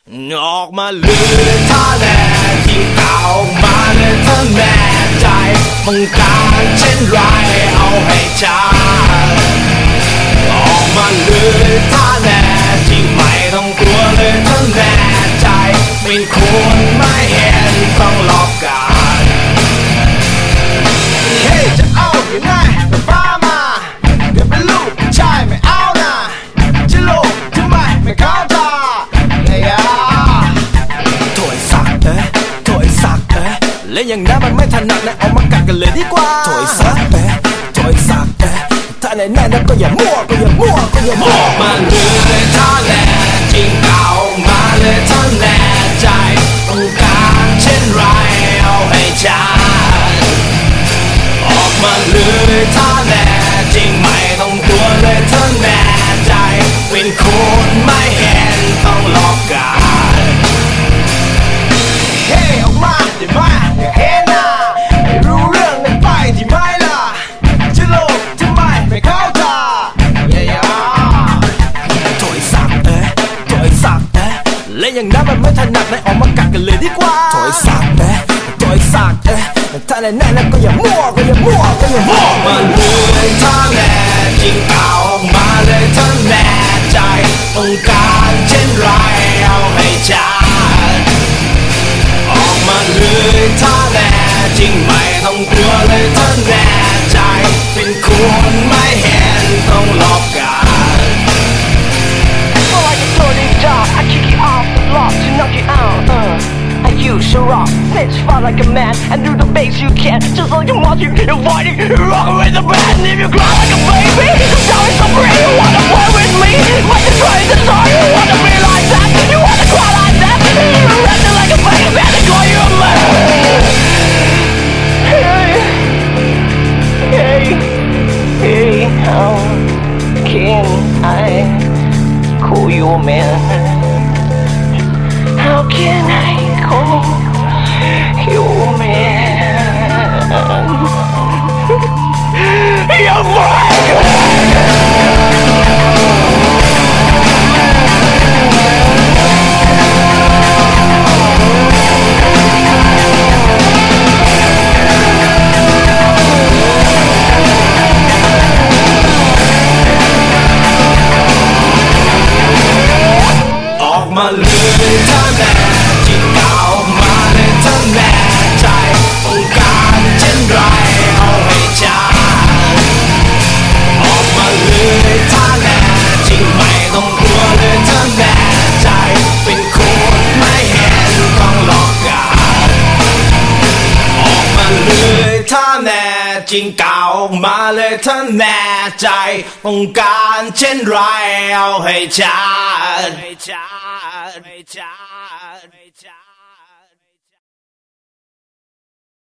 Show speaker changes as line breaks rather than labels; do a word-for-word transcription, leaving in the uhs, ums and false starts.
ออกมาเลยท่าแน่ที่เก่ามาเลยท่าแน่ใจต้องการเช่นไรเอาให้ชัดออกมาเลยท่าแน่ที่ไม่ต้องกลัวเลยท่าแน่ใจเป็นคนไม่เห็นต้องหลอกกันเฮ้จะเอาอย่างไงก็ฟ้ามาเกิดเป็นลูกชายไม่เอานะจะโลกทำไมไม่เข้าตาและอย่างนั้นมันไม่ถนัดนะเอามากัดกันเลยดีกว่าโถยสักเอ๊ะโถยสักเอ๊ะถ้าในแน่นั้นก็อย่ามั่วก็อย่ามั่วก็อย่ามั่วออกมาเลยถ้าแน่จริงเอามาเลยถ้าแน่ใจต้องการเช่นไรเอาให้ชัดออกมาเลยถ้าแน่จริงไม่ต้องกลัวเลยถ้าแน่ใจเป็นคนไม่เห็นต้องหลอกกันเฮ้ออกมาได้ไหมอย่าเห็นนะไม่รู้เรื่องในไปที่ไม่ล่ะจะโลกทำไมไม่เข้าตาเย้ยโถยสักเอ๊ะโถยสักเอ๊ะและอย่างนั้นมันไม่ถนัดนะออกมากัดกันเลยดีกว่าโถยสักเอ๊ะโถยสักเอ๊ะถ้าแน่แน่แล้วก็อย่ามั่วก็อย่ามั่วก็อย่ามั่วมาเลยถ้าแน่จริงเอามาเลยถ้าแน่ใจต้องการเช่นไรเอาให้ชัดออกมาเลยถ้าแน่จริงไม่ต้องกลัวเลยถ้าแน่ใจเป็นคนไม่เห็นต้องหลอกกัน
So like a floating dog, I kick you off the block to knock you out. Uh, I use a rock, sit far like a man, and do the best you can. Just like you're marching, you're fighting, you're rocking with the band. If you cry like a baby, tell me so free. You wanna play with me? Like a train to start. You wanna be like that? You wanna cry like that? You're acting like a baby, man. They call you a man. Hey, hey, hey, how can I call you a man? How can I call you a man? You're mine.
มาเลยถ้าแน่จริงเอามาเลยถ้าแน่ใจต้องการเช่นไรเอาให้ชัดออกมาเลยถ้าแน่จริงไม่ต้องกลัวเลยถ้าแน่ใจเป็นคนไม่เห็นต้องหลอกกันออกมาเลยถ้าแน่จริงเก่ามาเลยถ้าแน่ใจต้องการเช่นไรเอาให้ชัดให้ชัดให้ชัดให้ชัด